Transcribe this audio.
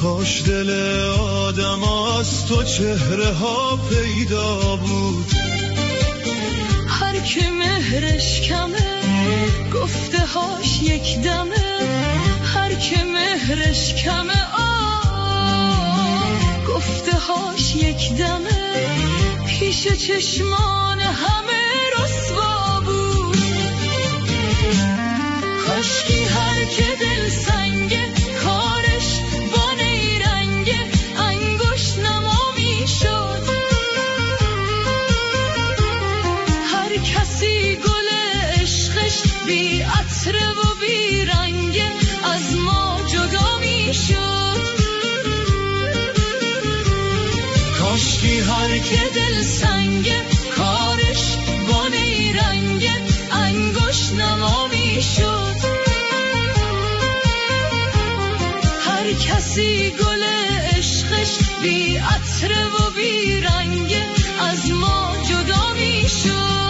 کاش دل آدم از تو چهره ها پیدا بود. هر که مهرش کمه گفته هاش یک دمه، هر که مهرش کمه گفته هاش یک دمه، پیش چشمان همه رسوا بود. کاشکی هر که دل سنگه کارش با نیرنگه انگشت نما میشد. هر کسی گل عشقش بی عطره و بی رنگه از ما جدا میشد. کاشکی هر که دل سنگه کارش با نیرنگه انگشت نما میشد. هر کسی گل عشقش بی عطره و بی رنگه از ما جدا میشد.